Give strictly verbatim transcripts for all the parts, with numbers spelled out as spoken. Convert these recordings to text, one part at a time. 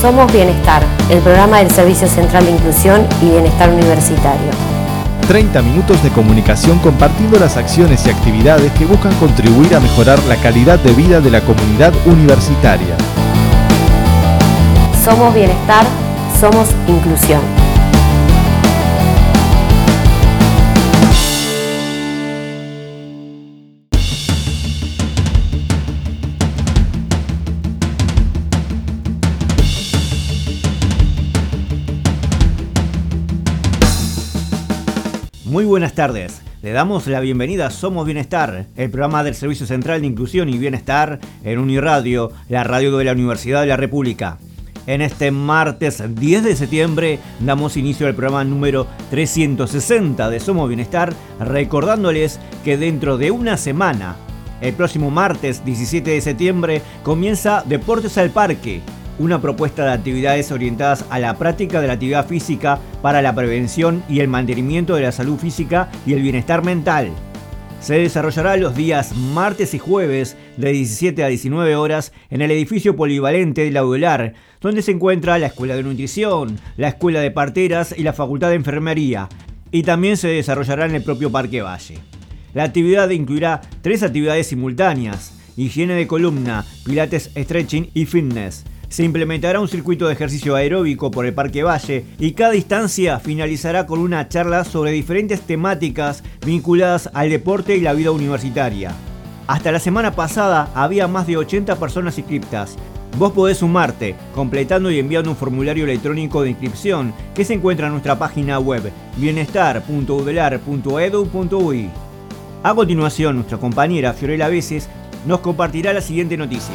Somos Bienestar, el programa del Servicio Central de Inclusión y Bienestar Universitario. treinta minutos de comunicación compartiendo las acciones y actividades que buscan contribuir a mejorar la calidad de vida de la comunidad universitaria. Somos Bienestar, somos Inclusión. Muy buenas tardes, le damos la bienvenida a Somos Bienestar, el programa del Servicio Central de Inclusión y Bienestar en Uniradio, la radio de la Universidad de la República. En este martes diez de septiembre damos inicio al programa número trescientos sesenta de Somos Bienestar, recordándoles que dentro de una semana, el próximo martes diecisiete de septiembre, comienza Deportes al Parque, una propuesta de actividades orientadas a la práctica de la actividad física para la prevención y el mantenimiento de la salud física y el bienestar mental. Se desarrollará los días martes y jueves de diecisiete a diecinueve horas en el edificio polivalente de la UDELAR, donde se encuentra la Escuela de Nutrición, la Escuela de Parteras y la Facultad de Enfermería, y también se desarrollará en el propio Parque Valle. La actividad incluirá tres actividades simultáneas: higiene de columna, pilates, stretching y fitness. Se implementará un circuito de ejercicio aeróbico por el Parque Valle y cada instancia finalizará con una charla sobre diferentes temáticas vinculadas al deporte y la vida universitaria. Hasta la semana pasada había más de ochenta personas inscriptas. Vos podés sumarte completando y enviando un formulario electrónico de inscripción que se encuentra en nuestra página web bienestar punto udelar punto edu punto uy. A continuación, nuestra compañera Fiorella Veces nos compartirá la siguiente noticia.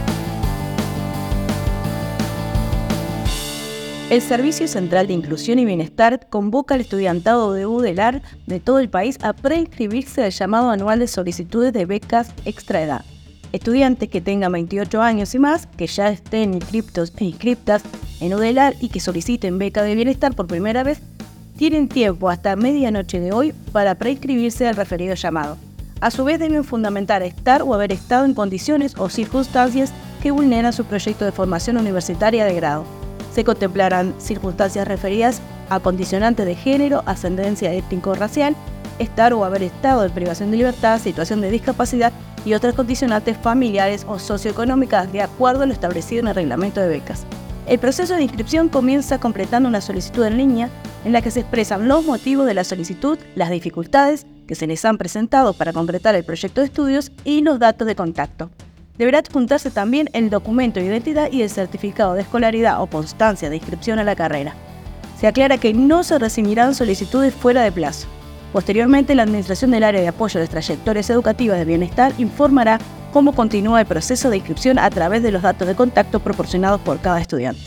El Servicio Central de Inclusión y Bienestar convoca al estudiantado de UDELAR de todo el país a preinscribirse al llamado anual de solicitudes de becas extra edad. Estudiantes que tengan veintiocho años y más, que ya estén inscriptos e inscriptas en UDELAR y que soliciten beca de bienestar por primera vez, tienen tiempo hasta medianoche de hoy para preinscribirse al referido llamado. A su vez deben fundamentar estar o haber estado en condiciones o circunstancias que vulneran su proyecto de formación universitaria de grado. Se contemplarán circunstancias referidas a condicionantes de género, ascendencia étnico-racial, estar o haber estado en privación de libertad, situación de discapacidad y otras condicionantes familiares o socioeconómicas de acuerdo a lo establecido en el reglamento de becas. El proceso de inscripción comienza completando una solicitud en línea en la que se expresan los motivos de la solicitud, las dificultades que se les han presentado para concretar el proyecto de estudios y los datos de contacto. Deberá adjuntarse también el documento de identidad y el certificado de escolaridad o constancia de inscripción a la carrera. Se aclara que no se recibirán solicitudes fuera de plazo. Posteriormente, la Administración del Área de Apoyo a las Trayectorias Educativas de Bienestar informará cómo continúa el proceso de inscripción a través de los datos de contacto proporcionados por cada estudiante.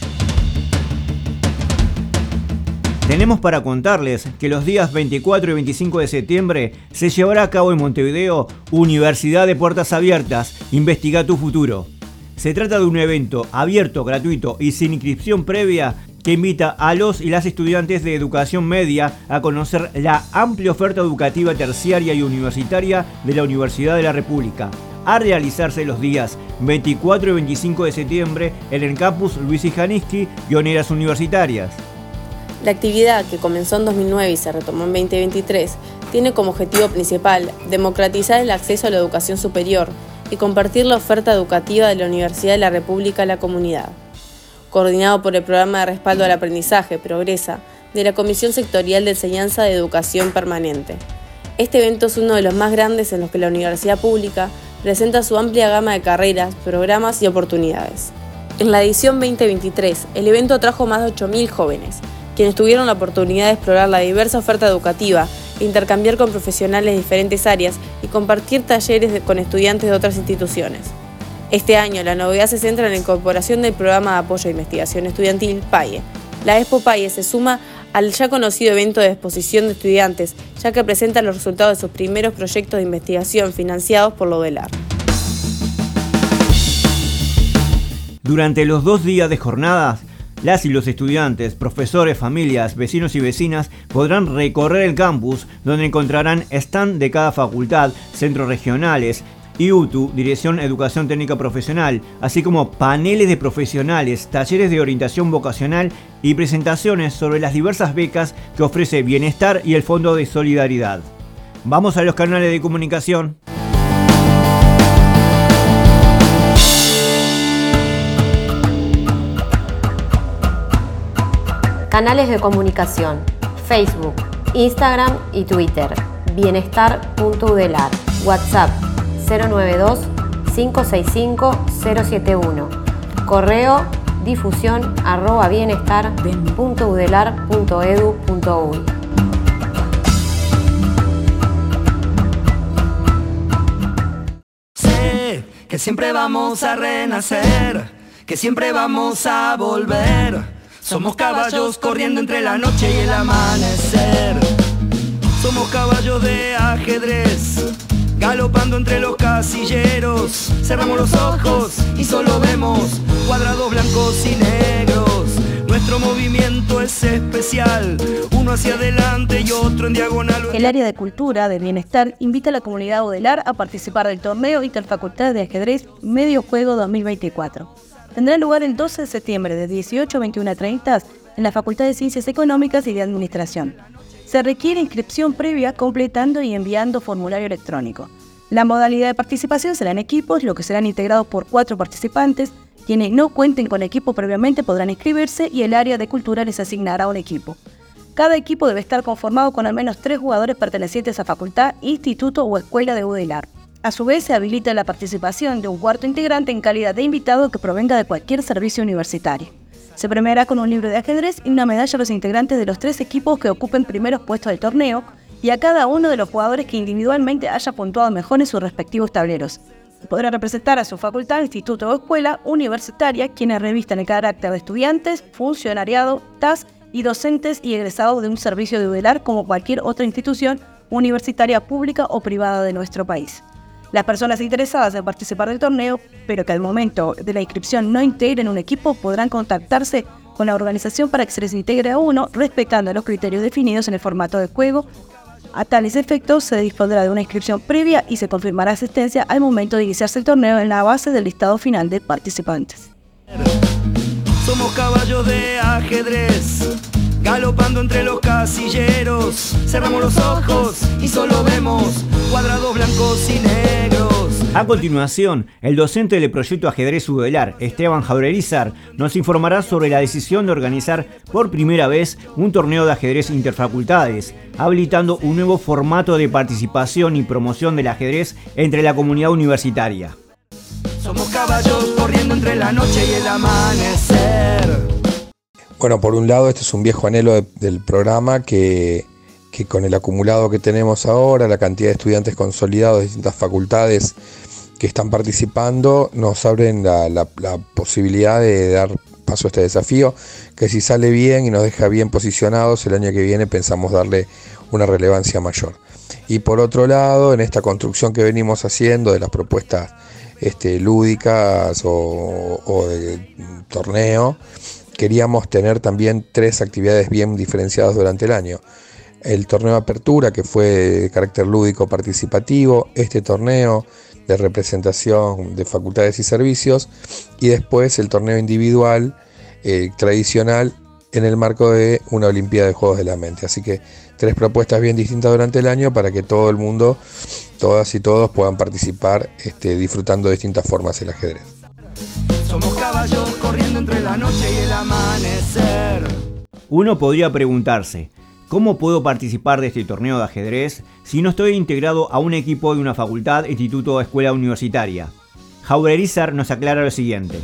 Tenemos para contarles que los días veinticuatro y veinticinco de septiembre se llevará a cabo en Montevideo Universidad de Puertas Abiertas, Investiga tu Futuro. Se trata de un evento abierto, gratuito y sin inscripción previa que invita a los y las estudiantes de educación media a conocer la amplia oferta educativa terciaria y universitaria de la Universidad de la República, a realizarse los días veinticuatro y veinticinco de septiembre en el campus Luis Ijaniski, Pioneras Universitarias. La actividad, que comenzó en dos mil nueve y se retomó en veinte veintitrés, tiene como objetivo principal democratizar el acceso a la educación superior y compartir la oferta educativa de la Universidad de la República a la comunidad. Coordinado por el Programa de Respaldo al Aprendizaje Progresa de la Comisión Sectorial de Enseñanza de Educación Permanente. Este evento es uno de los más grandes en los que la Universidad Pública presenta su amplia gama de carreras, programas y oportunidades. En la edición veinte veintitrés, el evento atrajo más de ocho mil jóvenes, quienes tuvieron la oportunidad de explorar la diversa oferta educativa, intercambiar con profesionales de diferentes áreas y compartir talleres de, con estudiantes de otras instituciones. Este año la novedad se centra en la incorporación del Programa de Apoyo a Investigación Estudiantil PAIE. La Expo PAIE se suma al ya conocido evento de exposición de estudiantes, ya que presenta los resultados de sus primeros proyectos de investigación financiados por la UDELAR. Durante los dos días de jornadas, las y los estudiantes, profesores, familias, vecinos y vecinas podrán recorrer el campus, donde encontrarán stand de cada facultad, centros regionales, I U T U, Dirección Educación Técnica Profesional, así como paneles de profesionales, talleres de orientación vocacional y presentaciones sobre las diversas becas que ofrece Bienestar y el Fondo de Solidaridad. Vamos a los canales de comunicación. Canales de comunicación: Facebook, Instagram y Twitter. Bienestar punto udelar. WhatsApp cero nueve dos, cinco seis cinco, cero siete uno. Correo difusión arroba bienestar punto udelar punto edu punto uy. Sé que siempre vamos a renacer, que siempre vamos a volver. Somos caballos corriendo entre la noche y el amanecer. Somos caballos de ajedrez, galopando entre los casilleros. Cerramos los ojos y solo vemos cuadrados blancos y negros. Nuestro movimiento es especial, uno hacia adelante y otro en diagonal. El área de cultura de Bienestar invita a la comunidad udelar a participar del torneo Interfacultades de Ajedrez Medio Juego dos mil veinticuatro. Tendrá lugar el doce de septiembre de dieciocho a veintiuna treinta en la Facultad de Ciencias Económicas y de Administración. Se requiere inscripción previa completando y enviando formulario electrónico. La modalidad de participación será en equipos, lo que serán integrados por cuatro participantes. Quienes no cuenten con equipo previamente podrán inscribirse y el área de cultura les asignará un equipo. Cada equipo debe estar conformado con al menos tres jugadores pertenecientes a facultad, instituto o escuela de udelar. A su vez, se habilita la participación de un cuarto integrante en calidad de invitado que provenga de cualquier servicio universitario. Se premiará con un libro de ajedrez y una medalla a los integrantes de los tres equipos que ocupen primeros puestos del torneo y a cada uno de los jugadores que individualmente haya puntuado mejor en sus respectivos tableros. Podrá representar a su facultad, instituto o escuela universitaria quienes revistan el carácter de estudiantes, funcionariado, T A S y docentes y egresados de un servicio de udelar como cualquier otra institución universitaria pública o privada de nuestro país. Las personas interesadas en participar del torneo, pero que al momento de la inscripción no integren un equipo, podrán contactarse con la organización para que se les integre a uno, respetando los criterios definidos en el formato de juego. A tales efectos, se dispondrá de una inscripción previa y se confirmará asistencia al momento de iniciarse el torneo en la base del listado final de participantes. Somos caballos de ajedrez, galopando entre los casilleros. Cerramos los ojos y solo vemos cuadrados blancos y negros. A continuación, el docente del proyecto Ajedrez Udelar, Esteban Jaureguizar, nos informará sobre la decisión de organizar por primera vez un torneo de ajedrez interfacultades, habilitando un nuevo formato de participación y promoción del ajedrez entre la comunidad universitaria. Somos caballos corriendo entre la noche y el amanecer. Bueno, por un lado, este es un viejo anhelo de, del programa que, que con el acumulado que tenemos ahora, la cantidad de estudiantes consolidados de distintas facultades que están participando, nos abren la, la, la posibilidad de dar paso a este desafío, que si sale bien y nos deja bien posicionados, el año que viene pensamos darle una relevancia mayor. Y por otro lado, en esta construcción que venimos haciendo de las propuestas este, lúdicas o, o de torneo, queríamos tener también tres actividades bien diferenciadas durante el año. El torneo de apertura, que fue de carácter lúdico participativo, este torneo de representación de facultades y servicios, y después el torneo individual eh, tradicional en el marco de una Olimpiada de Juegos de la Mente. Así que tres propuestas bien distintas durante el año para que todo el mundo, todas y todos puedan participar este, disfrutando de distintas formas el ajedrez. Somos caballos corriendo entre la noche y el amanecer. Uno podría preguntarse, ¿cómo puedo participar de este torneo de ajedrez si no estoy integrado a un equipo de una facultad, instituto o escuela universitaria? Jaureguizar nos aclara lo siguiente.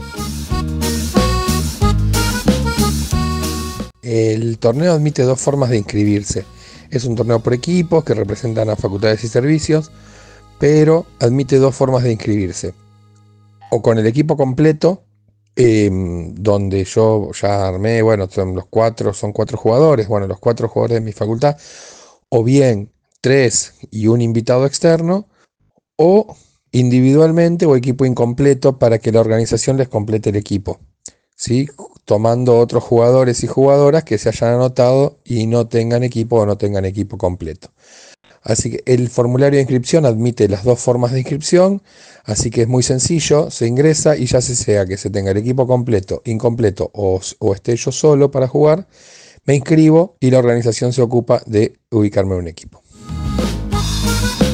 El torneo admite dos formas de inscribirse. Es un torneo por equipos que representan a facultades y servicios, pero admite dos formas de inscribirse. O con el equipo completo, eh, donde yo ya armé, bueno, son los cuatro, son cuatro jugadores, bueno, los cuatro jugadores de mi facultad, o bien tres y un invitado externo, o individualmente o equipo incompleto para que la organización les complete el equipo, ¿sí? Tomando otros jugadores y jugadoras que se hayan anotado y no tengan equipo o no tengan equipo completo. Así que el formulario de inscripción admite las dos formas de inscripción, así que es muy sencillo, se ingresa y ya se sea que se tenga el equipo completo, incompleto o, o esté yo solo para jugar, me inscribo y la organización se ocupa de ubicarme en un equipo.